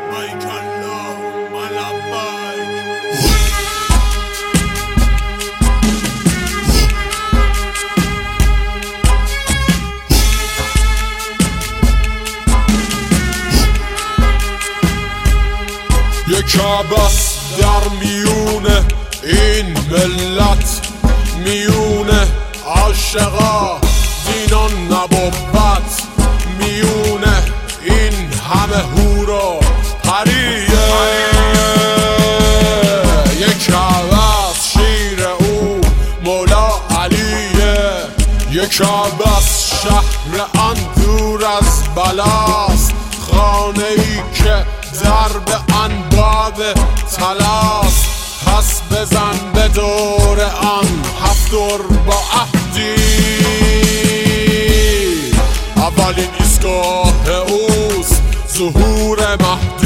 یک عباس در میونه این ملت، میونه عاشقا دینان نبوت، میونه این همه هور و پریه. یک عباس شیر او مولا علیه، یک عباس شهر آن دور از بلاست، خانه ای که درب آن باب طلاست. پس بزن به دور آن هفتور با عهدی، اولین ایستگاه اوست ظهور مهدی.